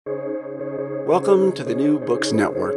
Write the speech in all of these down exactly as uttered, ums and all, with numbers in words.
Welcome to the New Books Network.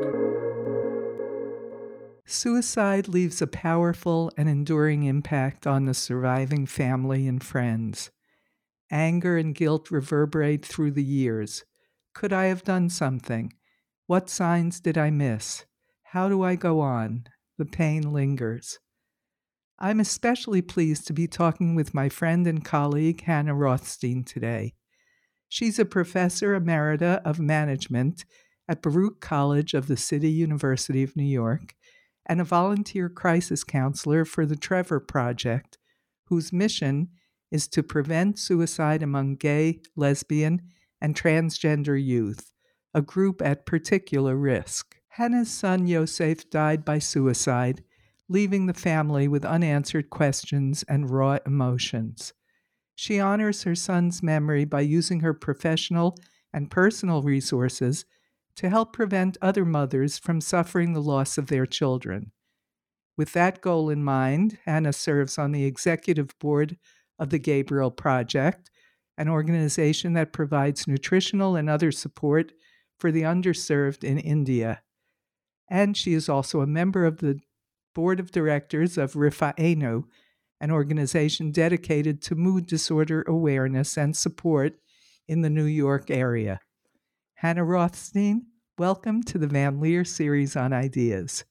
Suicide leaves a powerful and enduring impact on the surviving family and friends. Anger and guilt reverberate through the years. Could I have done something? What signs did I miss? How do I go on? The pain lingers. I'm especially pleased to be talking with my friend and colleague Hannah Rothstein today. She's a professor emerita of management at Baruch College of the City University of New York and a volunteer crisis counselor for the Trevor Project, whose mission is to prevent suicide among gay, lesbian, and transgender youth, a group at particular risk. Hannah's son Yosef died by suicide, leaving the family with unanswered questions and raw emotions. She honors her son's memory by using her professional and personal resources to help prevent other mothers from suffering the loss of their children. With that goal in mind, Hannah serves on the executive board of the Gabriel Project, an organization that provides nutritional and other support for the underserved in India. And she is also a member of the board of directors of Rifa'enu, an organization dedicated to mood disorder awareness and support in the New York area. Hannah Rothstein, welcome to the Van Leer series on ideas.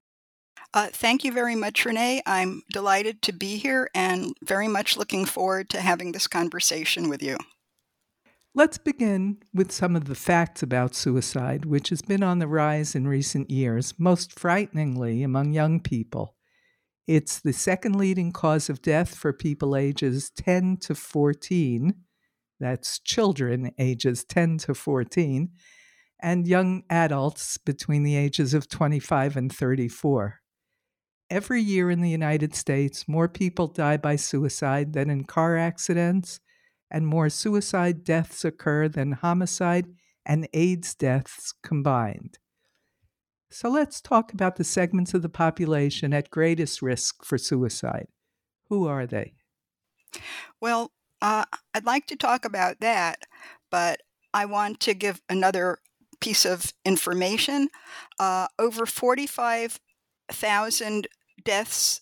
Uh, thank you very much, Renee. I'm delighted to be here and very much looking forward to having this conversation with you. Let's begin with some of the facts about suicide, which has been on the rise in recent years, most frighteningly among young people. It's the second leading cause of death for people ages ten to fourteen, that's children ages ten to fourteen, and young adults between the ages of twenty-five and thirty-four. Every year in the United States, more people die by suicide than in car accidents, and more suicide deaths occur than homicide and AIDS deaths combined. So let's talk about the segments of the population at greatest risk for suicide. Who are they? Well, uh, I'd like to talk about that, but I want to give another piece of information. Uh, over forty-five thousand deaths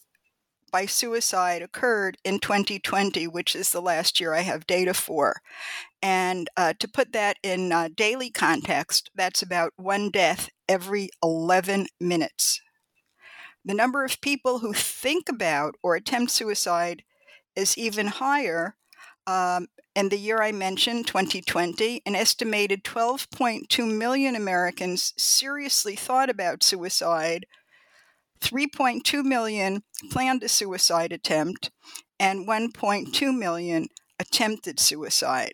by suicide occurred in twenty twenty, which is the last year I have data for. And uh, to put that in uh, daily context, that's about one death every eleven minutes. The number of people who think about or attempt suicide is even higher. Um, in the year I mentioned, twenty twenty, an estimated twelve point two million Americans seriously thought about suicide, three point two million planned a suicide attempt, and one point two million attempted suicide.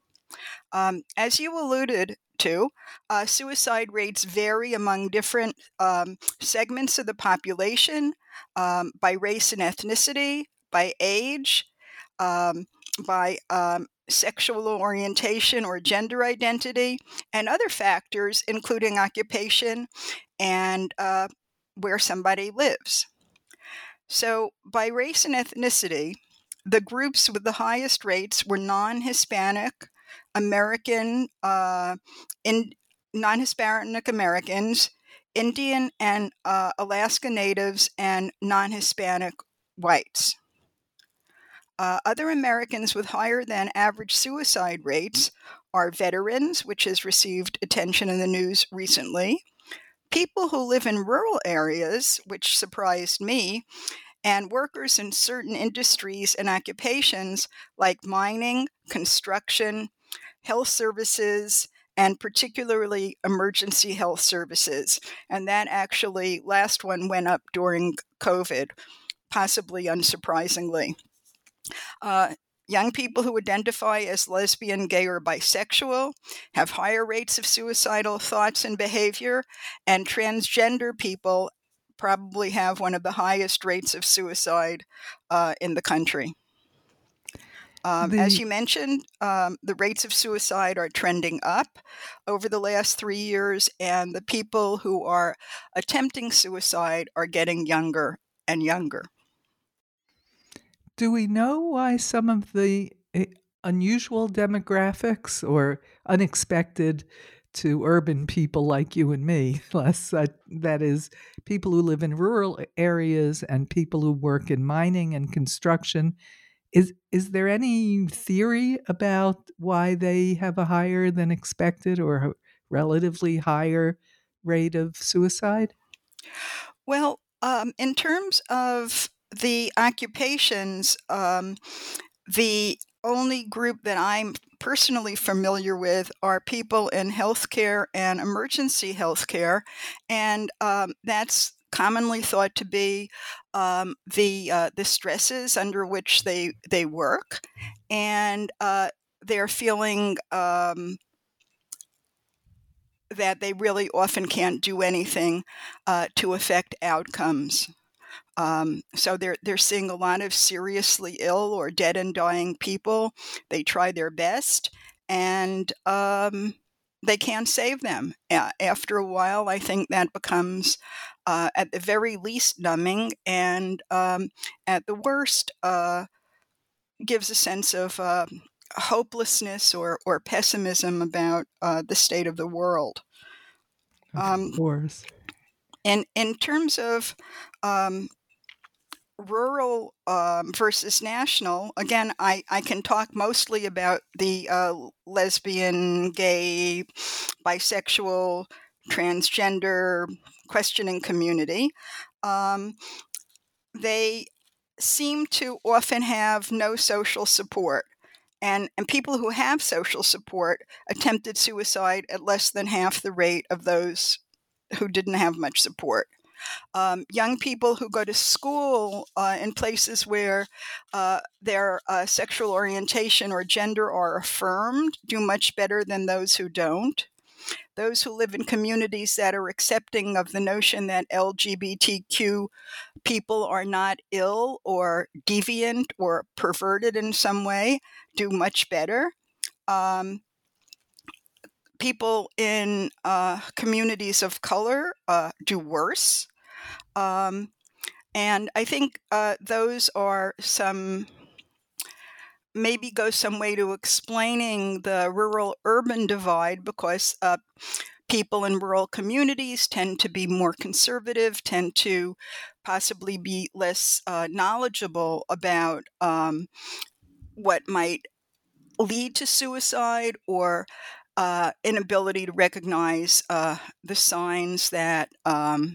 Um, as you alluded to, uh, suicide rates vary among different um, segments of the population, um, by race and ethnicity, by age, um, by um, sexual orientation or gender identity, and other factors, including occupation and uh, where somebody lives. So, by race and ethnicity, the groups with the highest rates were non-Hispanic, American, uh, in, non-Hispanic Americans, Indian and uh, Alaska Natives, and non-Hispanic whites. Uh, other Americans with higher than average suicide rates are veterans, which has received attention in the news recently, people who live in rural areas, which surprised me, and workers in certain industries and occupations like mining, construction, health services, and particularly emergency health services. And that actually, last one went up during COVID, possibly unsurprisingly. Uh, Young people who identify as lesbian, gay, or bisexual have higher rates of suicidal thoughts and behavior, and transgender people probably have one of the highest rates of suicide uh, in the country. Um, The- as you mentioned, um, the rates of suicide are trending up over the last three years, and the people who are attempting suicide are getting younger and younger. Do we know why some of the unusual demographics or unexpected to urban people like you and me, less uh, that is, people who live in rural areas and people who work in mining and construction. Is is there any theory about why they have a higher than expected or a relatively higher rate of suicide? Well, um, in terms of the occupations, um, the only group that I'm personally familiar with are people in healthcare and emergency healthcare, and um, that's commonly thought to be um, the uh, the stresses under which they they work, and uh, they're feeling um, that they really often can't do anything uh, to affect outcomes. Um, so they're they're seeing a lot of seriously ill or dead and dying people. They try their best, and um, they can't save them. A- after a while, I think that becomes, uh, at the very least, numbing, and um, at the worst, uh, gives a sense of uh, hopelessness or or pessimism about uh, the state of the world. Of Um, course. and in terms of um, rural um, versus national, again, I, I can talk mostly about the uh, lesbian, gay, bisexual, transgender questioning community. Um, they seem to often have no social support. And, and people who have social support attempted suicide at less than half the rate of those who didn't have much support. Um, young people who go to school uh, in places where uh, their uh, sexual orientation or gender are affirmed do much better than those who don't. Those who live in communities that are accepting of the notion that L G B T Q people are not ill or deviant or perverted in some way do much better. Um, people in uh, communities of color uh, do worse. Um, And I think uh, those are some, maybe go some way to explaining the rural urban divide, because uh, people in rural communities tend to be more conservative, tend to possibly be less uh, knowledgeable about um, what might lead to suicide, or uh, inability to recognize uh, the signs that um,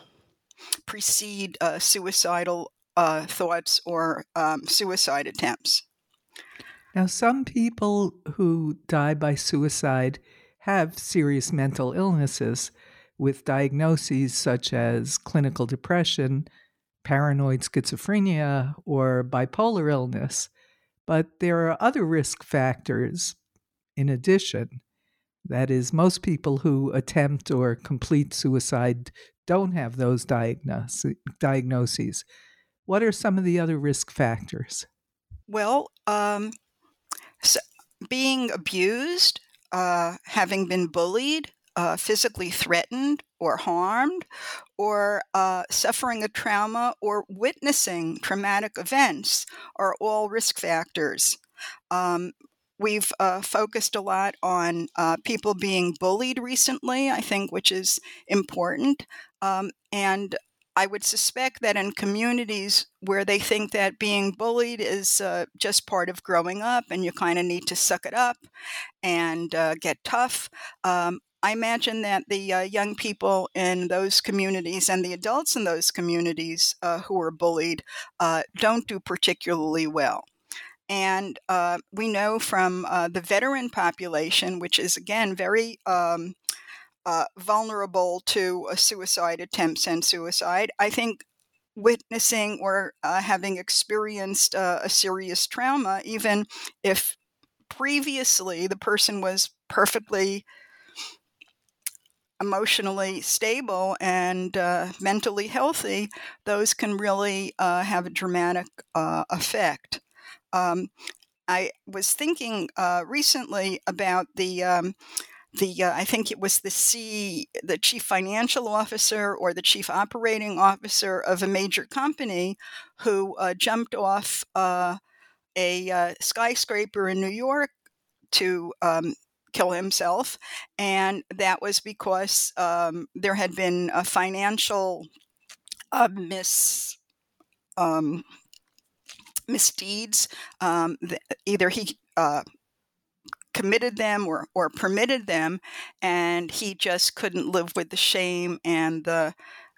precede uh, suicidal uh, thoughts or um, suicide attempts. Now, some people who die by suicide have serious mental illnesses with diagnoses such as clinical depression, paranoid schizophrenia, or bipolar illness. But there are other risk factors in addition. That is, most people who attempt or complete suicide don't have those diagnos- diagnoses. What are some of the other risk factors? Well, um, so being abused, uh, having been bullied, uh, physically threatened or harmed, or uh, suffering a trauma or witnessing traumatic events are all risk factors. Um, we've uh, focused a lot on uh, people being bullied recently, I think, which is important. Um, and I would suspect that in communities where they think that being bullied is uh, just part of growing up and you kind of need to suck it up and uh, get tough, um, I imagine that the uh, young people in those communities and the adults in those communities uh, who are bullied uh, don't do particularly well. And uh, we know from uh, the veteran population, which is, again, very um, uh, vulnerable to uh, suicide attempts and suicide, I think witnessing or uh, having experienced uh, a serious trauma, even if previously the person was perfectly emotionally stable and uh, mentally healthy, those can really uh, have a dramatic uh, effect. Um, I was thinking uh, recently about the um, the uh, I think it was the C the chief financial officer or the chief operating officer of a major company who uh, jumped off uh, a uh, skyscraper in New York to um, kill himself, and that was because um, there had been a financial uh, mis um, misdeeds. Um, th- either he uh, committed them or or permitted them, and he just couldn't live with the shame and the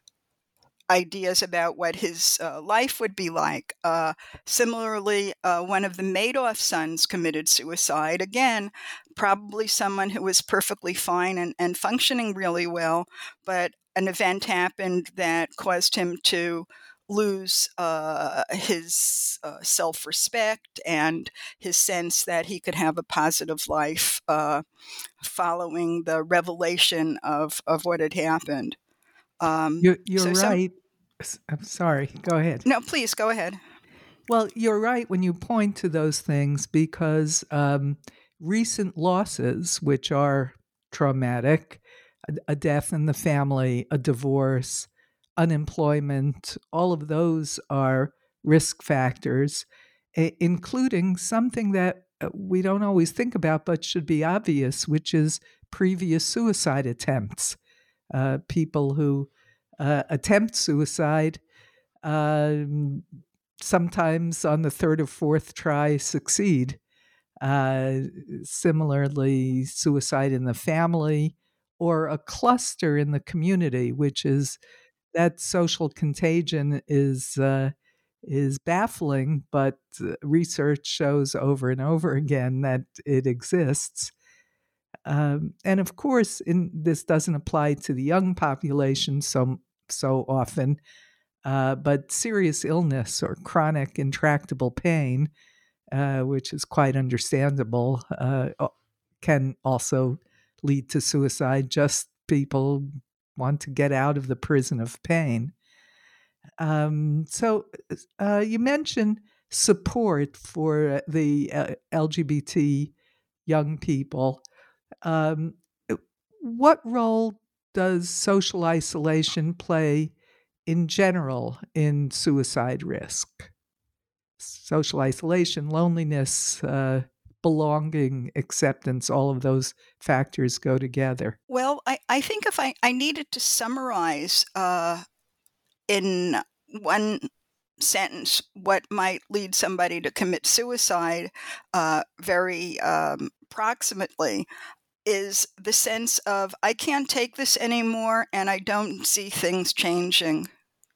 ideas about what his uh, life would be like. Uh, similarly, uh, one of the Madoff sons committed suicide. Again, probably someone who was perfectly fine and, and functioning really well, but an event happened that caused him to lose uh, his uh, self-respect and his sense that he could have a positive life uh, following the revelation of, of what had happened. Um, You're, you're so some right. S- I'm sorry. Go ahead. No, please go ahead. Well, you're right when you point to those things because um, recent losses, which are traumatic, a, a death in the family, a divorce, unemployment, all of those are risk factors, i- including something that uh, we don't always think about but should be obvious, which is previous suicide attempts. Uh, people who uh, attempt suicide um, sometimes on the third or fourth try succeed. Uh, similarly, suicide in the family or a cluster in the community, which is that social contagion is uh, is baffling, but uh, research shows over and over again that it exists. Um, and of course, in, this doesn't apply to the young population so so often, uh, but serious illness or chronic intractable pain, uh, which is quite understandable, uh, can also lead to suicide. Just people want to get out of the prison of pain. Um, so uh, you mentioned support for the uh, L G B T young people. Um, what role does social isolation play in general in suicide risk? Social isolation, loneliness, uh, belonging, acceptance, all of those factors go together. Well, I, I think if I, I needed to summarize uh, in one sentence what might lead somebody to commit suicide uh, very um, proximately is the sense of, I can't take this anymore and I don't see things changing.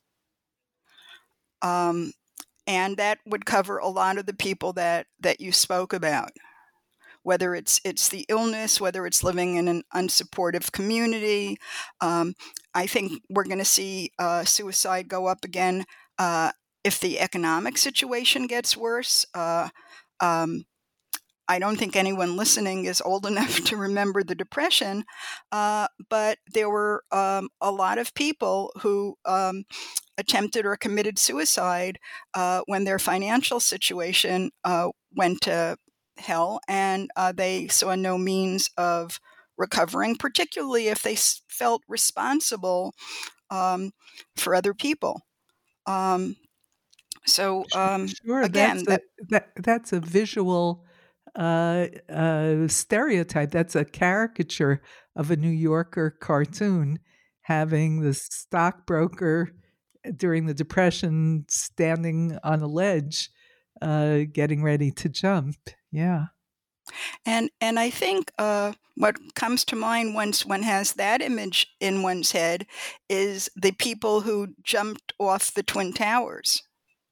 Um, and that would cover a lot of the people that, that you spoke about. Whether it's it's the illness, whether it's living in an unsupportive community. Um, I think we're going to see uh, suicide go up again uh, if the economic situation gets worse. Uh, um, I don't think anyone listening is old enough to remember the Depression, uh, but there were um, a lot of people who um, attempted or committed suicide uh, when their financial situation uh, went to hell and uh, they saw no means of recovering, particularly if they s- felt responsible um, for other people. Um, so um, Sure, that's again, a that that that's a visual uh, uh, stereotype. That's a caricature of a New Yorker cartoon having the stockbroker during the Depression standing on a ledge, uh, getting ready to jump. Yeah. and and I think uh, what comes to mind once one has that image in one's head is the people who jumped off the Twin Towers.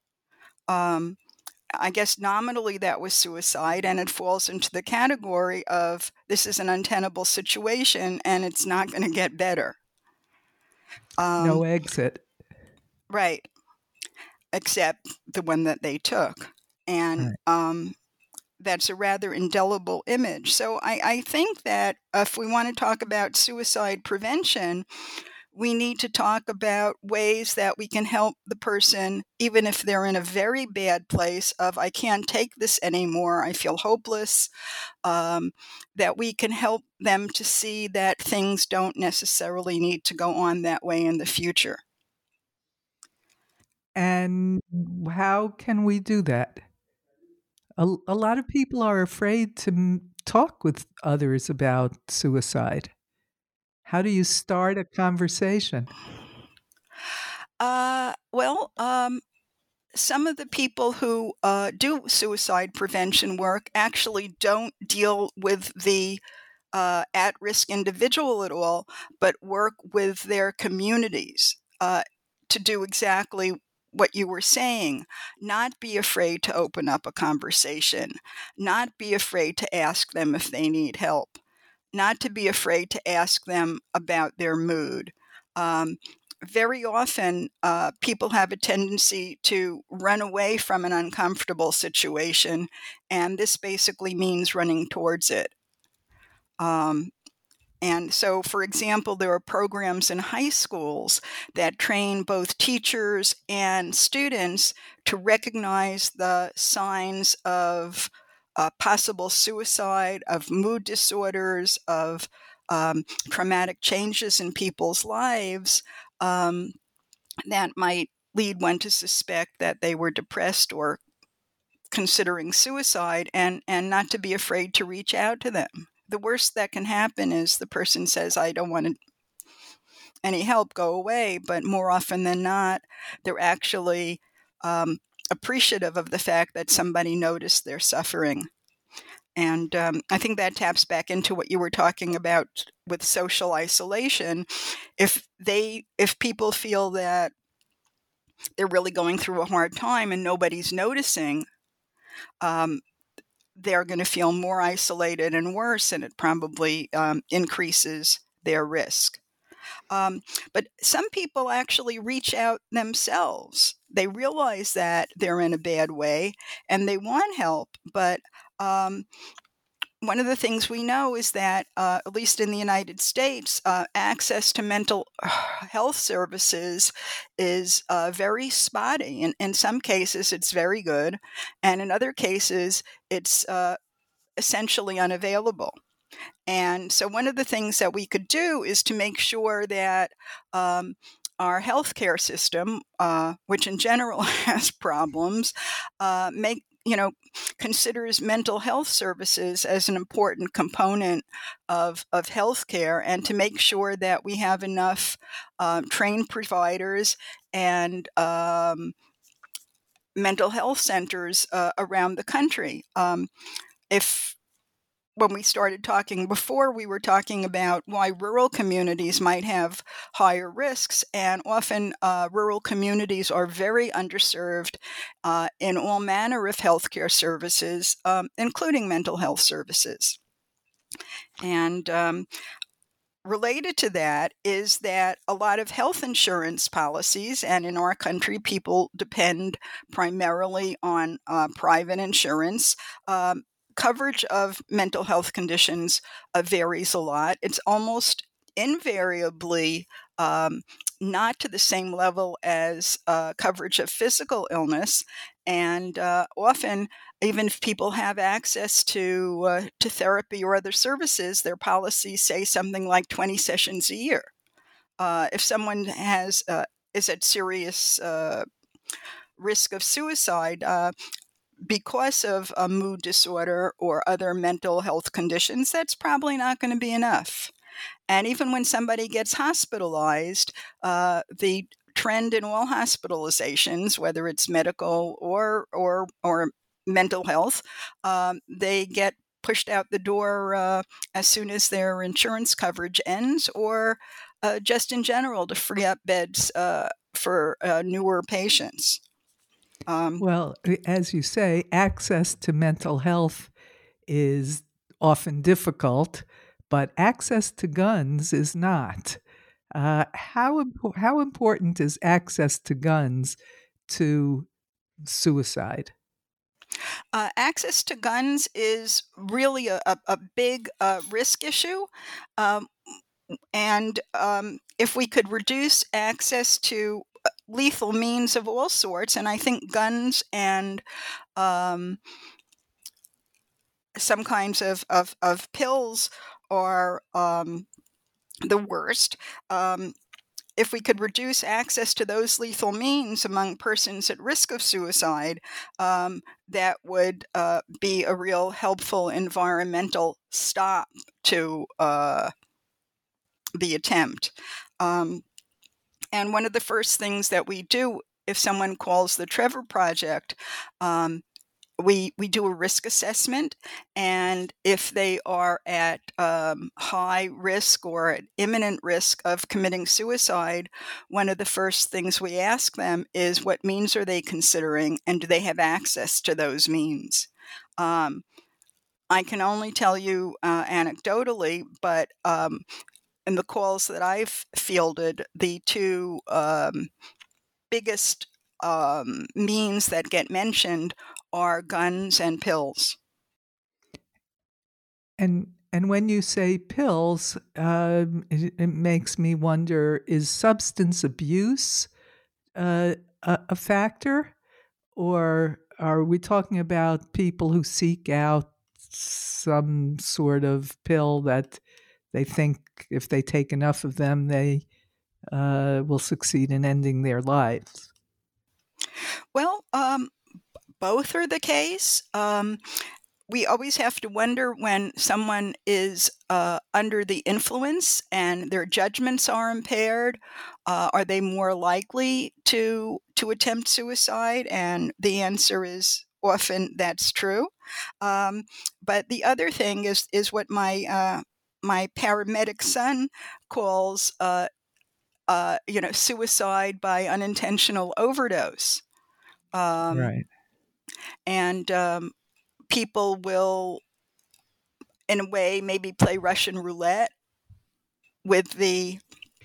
Um, I guess nominally that was suicide, and it falls into the category of this is an untenable situation and it's not going to get better. No Um, exit. right, except the one that they took. And Right. um, that's a rather indelible image. So I, I think that if we want to talk about suicide prevention, we need to talk about ways that we can help the person, even if they're in a very bad place of, I can't take this anymore, I feel hopeless, um, that we can help them to see that things don't necessarily need to go on that way in the future. And how can we do that? A, a lot of people are afraid to m- talk with others about suicide. How do you start a conversation? Uh, well, um, some of the people who uh, do suicide prevention work actually don't deal with the uh, at risk individual at all, but work with their communities uh, to do exactly what you were saying. Not be afraid to open up a conversation, not be afraid to ask them if they need help, not to be afraid to ask them about their mood. Um, very often, uh, people have a tendency to run away from an uncomfortable situation, and this basically means running towards it. Um, and so, for example, there are programs in high schools that train both teachers and students to recognize the signs of uh, possible suicide, of mood disorders, of um, traumatic changes in people's lives um, that might lead one to suspect that they were depressed or considering suicide, and and not to be afraid to reach out to them. The worst that can happen is the person says, I don't want any help, go away. But more often than not, they're actually um, appreciative of the fact that somebody noticed their suffering. And um, I think that taps back into what you were talking about with social isolation. If they, if people feel that they're really going through a hard time and nobody's noticing, um, they're going to feel more isolated and worse, and it probably um, increases their risk. Um, but some people actually reach out themselves. They realize that they're in a bad way and they want help. But um, one of the things we know is that, uh, at least in the United States, uh, access to mental health services is uh, very spotty. In, in some cases, it's very good. And in other cases, it's uh, essentially unavailable. And so, one of the things that we could do is to make sure that um, our healthcare system, uh, which in general has problems, uh, make you know considers mental health services as an important component of of healthcare, and to make sure that we have enough um, trained providers and um, mental health centers uh, around the country. Um, if when we started talking before, we were talking about why rural communities might have higher risks, and often uh, rural communities are very underserved uh, in all manner of healthcare services, um, including mental health services. And um, related to that is that a lot of health insurance policies, and in our country, people depend primarily on uh, private insurance. Um, coverage of mental health conditions uh, varies a lot. It's almost invariably um, not to the same level as uh, coverage of physical illness, and uh, often, even if people have access to uh, to therapy or other services, their policies say something like twenty sessions a year. Uh, if someone has uh, is at serious uh, risk of suicide uh, because of a mood disorder or other mental health conditions, that's probably not going to be enough. And even when somebody gets hospitalized, uh, the trend in all hospitalizations, whether it's medical or or or mental health, um, they get pushed out the door uh, as soon as their insurance coverage ends, or uh, just in general to free up beds uh, for uh, newer patients. Um, Well, as you say, access to mental health is often difficult, but access to guns is not. Uh, how impo- how important is access to guns to suicide? uh, access to guns is really a, a, a big uh, risk issue. Um, and um, if we could reduce access to uh, lethal means of all sorts, and I think guns and um, some kinds of, of, of pills are um, the worst. Um, if we could reduce access to those lethal means among persons at risk of suicide, um, that would uh, be a real helpful environmental stop to uh, the attempt. Um, and one of the first things that we do if someone calls the Trevor Project, um, we we do a risk assessment, and if they are at um, high risk or at imminent risk of committing suicide, one of the first things we ask them is what means are they considering, and do they have access to those means? Um, I can only tell you uh, anecdotally, but um, in the calls that I've fielded, the two um, biggest um, means that get mentioned are guns and pills. And and when you say pills, um, it, it makes me wonder: is substance abuse uh, a, a factor, or are we talking about people who seek out some sort of pill that they think if they take enough of them, they uh, will succeed in ending their lives? Well, um, both are the case. Um, we always have to wonder when someone is uh, under the influence and their judgments are impaired. Uh, are they more likely to to attempt suicide? And the answer is often that's true. Um, but the other thing is is what my uh, my paramedic son calls uh, uh, you know suicide by unintentional overdose. Um, Right. and um, people will, in a way, maybe play Russian roulette with the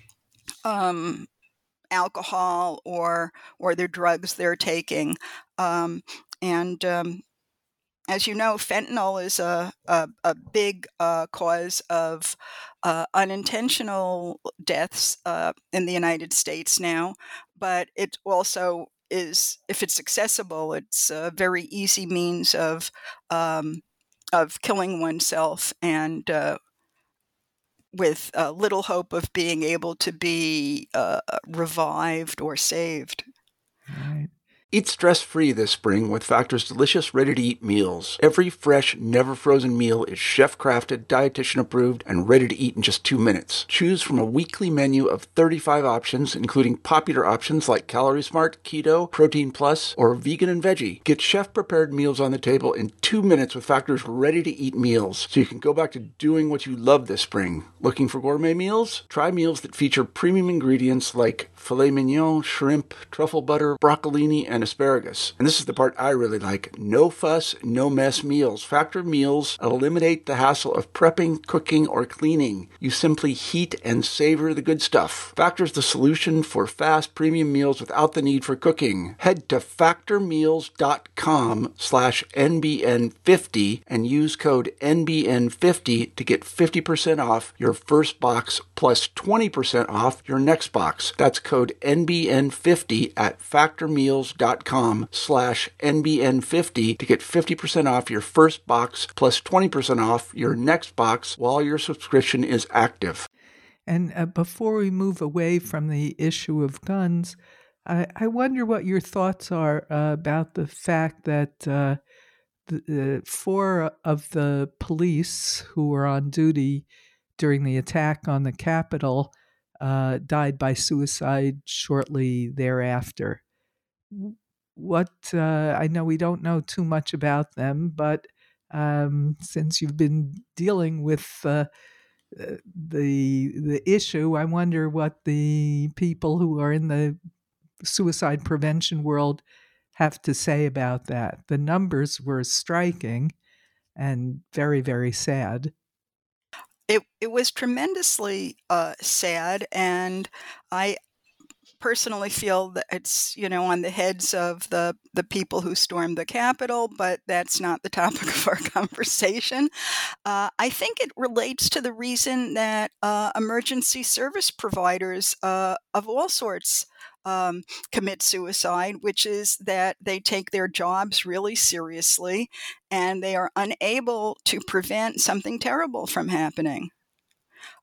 um, alcohol or or the drugs they're taking. Um, and um, as you know, fentanyl is a a, a big uh, cause of uh, unintentional deaths uh, in the United States now. But it also is, if it's accessible, it's a very easy means of um, of killing oneself, and uh, with uh, little hope of being able to be uh, revived or saved. Right. Eat stress-free this spring with Factor's delicious, ready-to-eat meals. Every fresh, never-frozen meal is chef-crafted, dietitian-approved, and ready to eat in just two minutes. Choose from a weekly menu of thirty-five options, including popular options like Calorie Smart, Keto, Protein Plus, or Vegan and Veggie. Get chef-prepared meals on the table in two minutes with Factor's ready-to-eat meals, so you can go back to doing what you love this spring. Looking for gourmet meals? Try meals that feature premium ingredients like filet mignon, shrimp, truffle butter, broccolini, and asparagus. And this is the part I really like. No fuss, no mess meals. Factor meals eliminate the hassle of prepping, cooking, or cleaning. You simply heat and savor the good stuff. Factor's the solution for fast premium meals without the need for cooking. Head to factormeals.com slash NBN50 and use code N B N fifty to get fifty percent off your first box plus twenty percent off your next box. That's code N B N fifty at factormeals.com slash NBN50 to get fifty percent off your first box plus twenty percent off your next box while your subscription is active. And uh, before we move away from the issue of guns, I, I wonder what your thoughts are uh, about the fact that uh, the, uh, four of the police who were on duty during the attack on the Capitol uh, died by suicide shortly thereafter. What uh, I know we don't know too much about them, but um, since you've been dealing with uh, the the issue, I wonder what the people who are in the suicide prevention world have to say about that. The numbers were striking and very, very sad. It it was tremendously uh, sad, and I personally feel that it's, you know, on the heads of the the people who stormed the Capitol, but that's not the topic of our conversation. Uh, I think it relates to the reason that uh, emergency service providers uh, of all sorts um, commit suicide, which is that they take their jobs really seriously and they are unable to prevent something terrible from happening.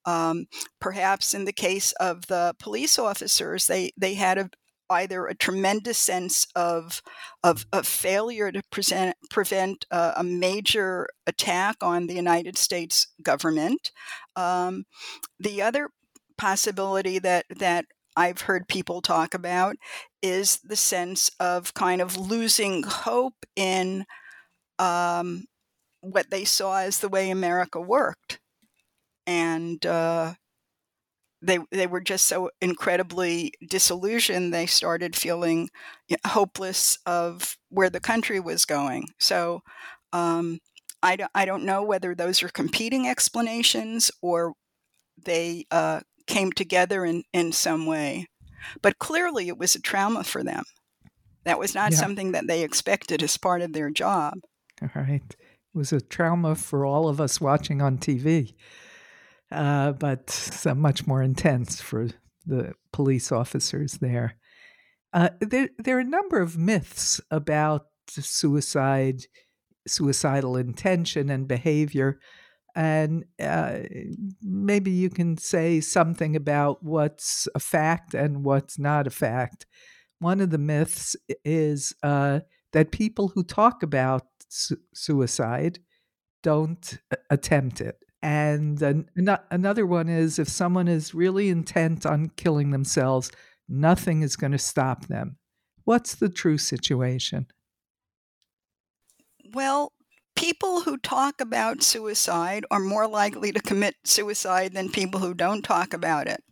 Um, perhaps in the case of the police officers, they, they had a, either a tremendous sense of of, of failure to present, prevent uh, a major attack on the United States government. Um, the other possibility that that I've heard people talk about is the sense of kind of losing hope in um, what they saw as the way America worked, and uh, they they were just so incredibly disillusioned. They started feeling hopeless of where the country was going. So um, I don't I don't know whether those are competing explanations or they uh, came together in, in some way. But clearly it was a trauma for them. That was not Yeah. something that they expected as part of their job. All right. It was a trauma for all of us watching on T V, uh, but so much more intense for the police officers there. Uh, there. There are a number of myths about suicide, suicidal intention and behavior. And uh, maybe you can say something about what's a fact and what's not a fact. One of the myths is uh, that people who talk about su- suicide don't a- attempt it. And an- ano- another one is if someone is really intent on killing themselves, nothing is going to stop them. What's the true situation? Well, people who talk about suicide are more likely to commit suicide than people who don't talk about it.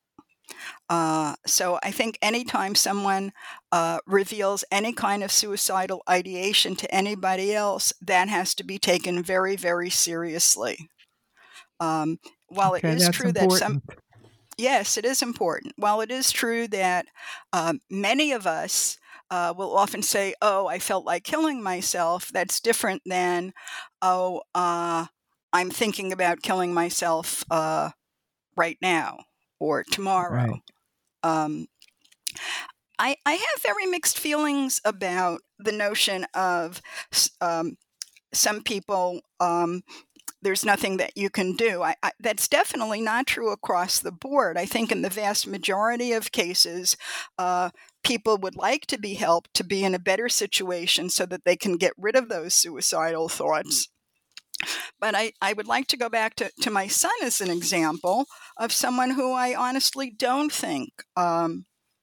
Uh, so I think anytime someone uh, reveals any kind of suicidal ideation to anybody else, that has to be taken very, very seriously. Um, while Okay, it is that's true that some, important. yes, it is important. While it is true that um, many of us uh, will often say, "Oh, I felt like killing myself," that's different than, "Oh, uh, I'm thinking about killing myself uh, right now or tomorrow." Right. Um, I, I have very mixed feelings about the notion of um, some people, um, there's nothing that you can do. I, I, that's definitely not true across the board. I think in the vast majority of cases, uh, people would like to be helped to be in a better situation so that they can get rid of those suicidal thoughts. But I, I would like to go back to, to my son as an example of someone who I honestly don't think um,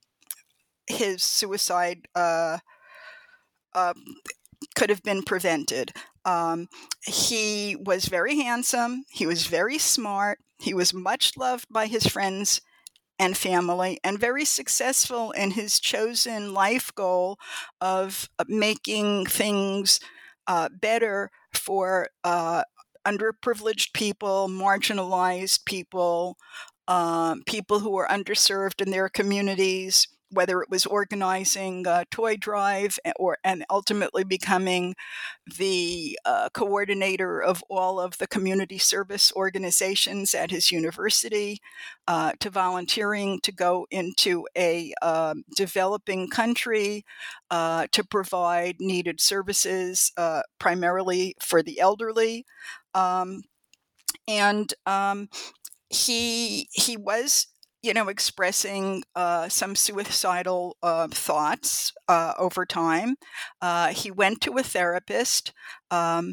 his suicide uh, uh, could have been prevented. Um, he was very handsome. He was very smart. He was much loved by his friends and family, and very successful in his chosen life goal of making things uh, better for uh, underprivileged people, marginalized people, um, people who were underserved in their communities, whether it was organizing a toy drive or and ultimately becoming the uh, coordinator of all of the community service organizations at his university, uh, to volunteering to go into a um, developing country uh, to provide needed services, uh, primarily for the elderly. Um, and um, he he was you know expressing uh, some suicidal uh, thoughts uh, over time. Uh, he went to a therapist. Um,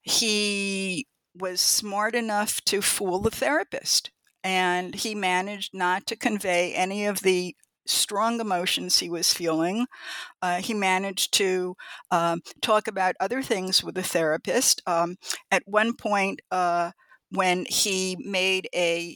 he was smart enough to fool the therapist, and he managed not to convey any of the strong emotions he was feeling. Uh, he managed to um, talk about other things with the therapist. Um, at one point, uh, when he made a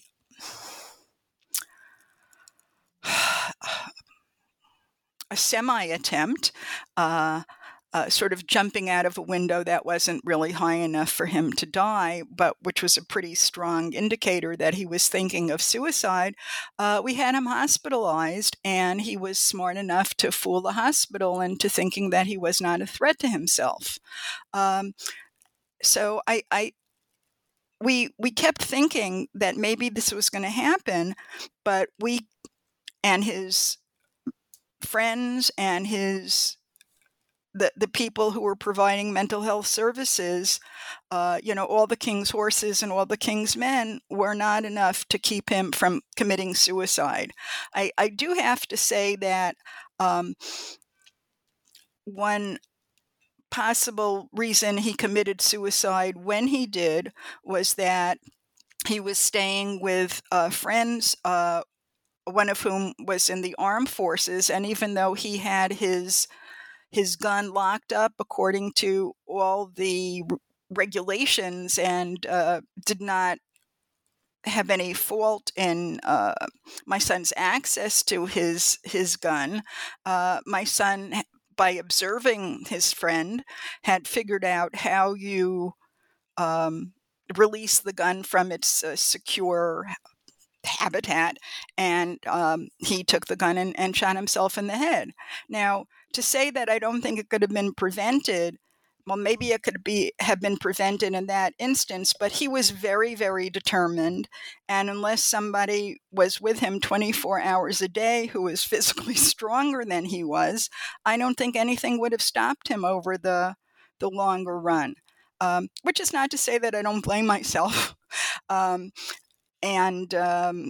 a semi-attempt, uh, uh, sort of jumping out of a window that wasn't really high enough for him to die, but which was a pretty strong indicator that he was thinking of suicide. Uh, we had him hospitalized, and he was smart enough to fool the hospital into thinking that he was not a threat to himself. Um, so I, I we we kept thinking that maybe this was going to happen, but we and his friends and his the, the people who were providing mental health services, uh, you know, all the king's horses and all the king's men were not enough to keep him from committing suicide. I, I do have to say that um, one possible reason he committed suicide when he did was that he was staying with uh, friends, uh, one of whom was in the armed forces, and even though he had his his gun locked up according to all the r- regulations and uh, did not have any fault in uh, my son's access to his his gun, uh, my son, by observing his friend, had figured out how you um, release the gun from its uh, secure habitat, and um, he took the gun and, and shot himself in the head. Now, to say that I don't think it could have been prevented, well, maybe it could be have been prevented in that instance, but he was very, very determined, and unless somebody was with him twenty-four hours a day who was physically stronger than he was, I don't think anything would have stopped him over the the longer run. Um, which is not to say that I don't blame myself. Um, and um,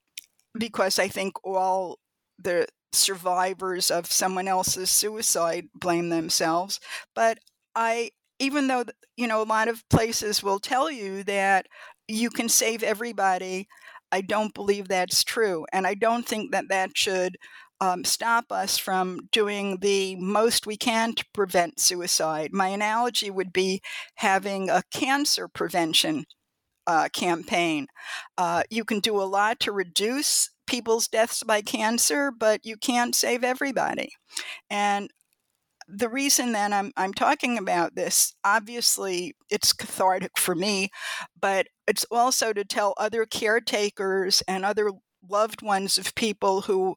because I think all the survivors of someone else's suicide blame themselves. But I, even though, you know, a lot of places will tell you that you can save everybody, I don't believe that's true. And I don't think that that should um, stop us from doing the most we can to prevent suicide. My analogy would be having a cancer prevention Uh, campaign. Uh, you can do a lot to reduce people's deaths by cancer, but you can't save everybody. And the reason that I'm I'm talking about this, obviously, it's cathartic for me, but it's also to tell other caretakers and other loved ones of people who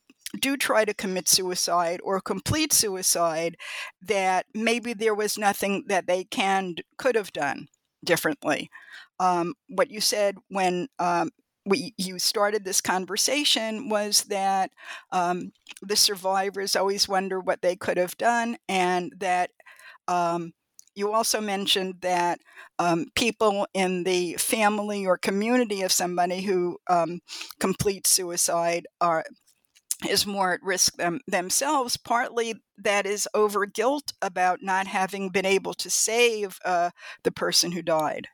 do try to commit suicide or complete suicide that maybe there was nothing that they can could have done differently. Um, what you said when um, we, you started this conversation was that um, the survivors always wonder what they could have done, and that um, you also mentioned that um, people in the family or community of somebody who um, completes suicide are is more at risk them, themselves. Partly that is over guilt about not having been able to save uh, the person who died.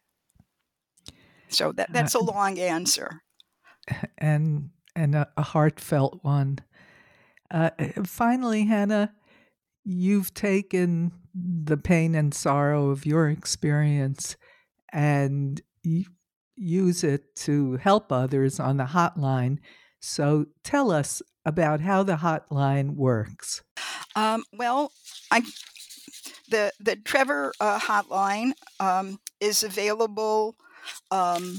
So that Uh, that's a long answer. and and a, a heartfelt one. Uh, finally, Hannah, you've taken the pain and sorrow of your experience and y- use it to help others on the hotline. So tell us about how the hotline works. Um, well, I the the Trevor uh, hotline um, is available um,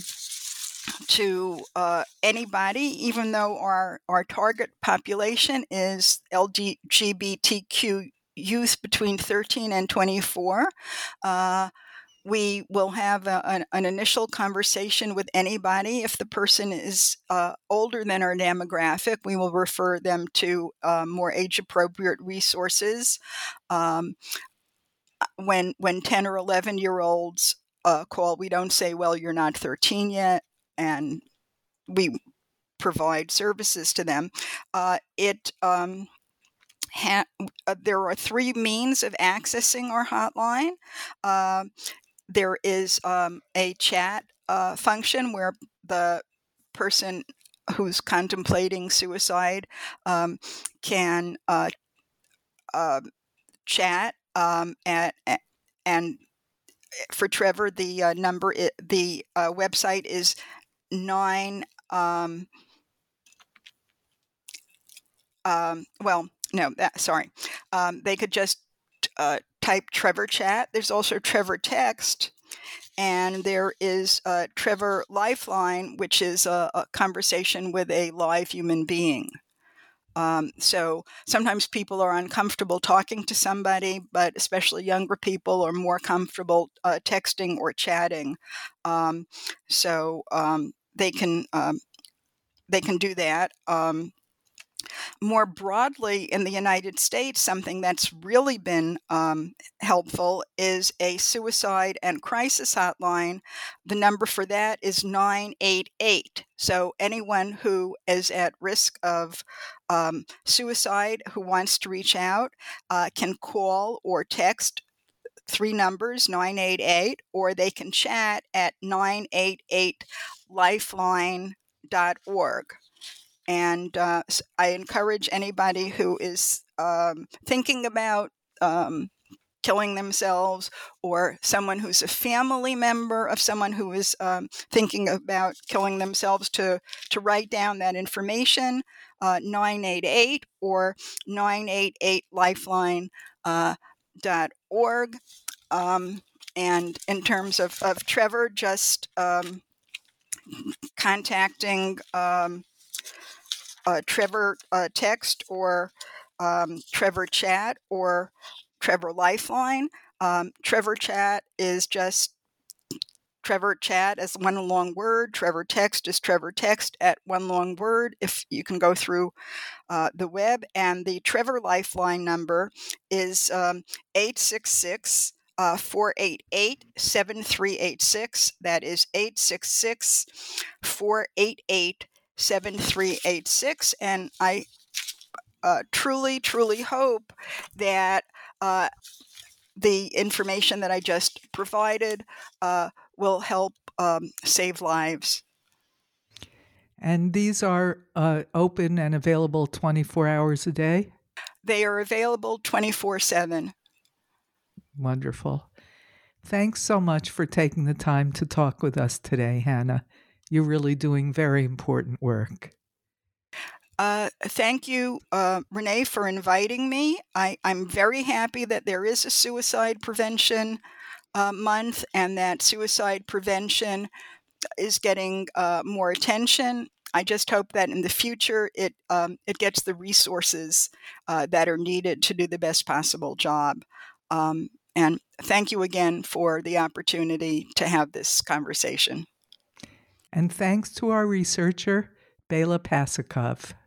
to uh, anybody, even though our our target population is L G B T Q youth between thirteen and twenty-four. Uh, we will have a, an, an initial conversation with anybody. If the person is uh, older than our demographic, we will refer them to uh, more age-appropriate resources. Um, when when ten or eleven year olds uh, call, we don't say, well, you're not thirteen yet, and we provide services to them. Uh, it um, ha- uh, there are three means of accessing our hotline. Uh, there is um, a chat uh, function where the person who's contemplating suicide um, can uh, uh, chat um, at, at and for Trevor, the uh, number, I- the uh, website is nine. Um, um, well, no, that sorry. Um, they could just uh, type Trevor Chat. There's also Trevor Text, and there is uh, Trevor Lifeline, which is a, a conversation with a live human being. Um, so sometimes people are uncomfortable talking to somebody, but especially younger people are more comfortable uh, texting or chatting. Um, so um, they can um, they can do that. Um, more broadly in the United States, something that's really been um, helpful is a suicide and crisis hotline. The number for that is nine eight eight. So anyone who is at risk of um, suicide who wants to reach out uh, can call or text three numbers, nine eight eight, or they can chat at nine eight eight lifeline dot org. And uh, I encourage anybody who is um, thinking about um, killing themselves, or someone who's a family member of someone who is um, thinking about killing themselves, to, to write down that information, uh, nine eight eight or nine eight eight lifeline dot org. Uh, um, and in terms of, of Trevor, just um, contacting um, Uh, Trevor uh, text or um, Trevor chat or Trevor lifeline. Um, Trevor chat is just Trevor chat as one long word. Trevor text is Trevor text at one long word, if you can go through uh, the web. And the Trevor lifeline number is um, eight six six, four eight eight, seven three eight six. That is eight six six, four eight eight, seven three eight six. And I uh, truly, truly hope that uh, the information that I just provided uh, will help um, save lives. And these are uh, open and available twenty-four hours a day? They are available twenty-four seven. Wonderful. Thanks so much for taking the time to talk with us today, Hannah. You're really doing very important work. Uh, thank you, uh, Renee, for inviting me. I, I'm very happy that there is a suicide prevention uh, month, and that suicide prevention is getting uh, more attention. I just hope that in the future it um, it gets the resources uh, that are needed to do the best possible job. Um, and thank you again for the opportunity to have this conversation. And thanks to our researcher, Bela Pasikov.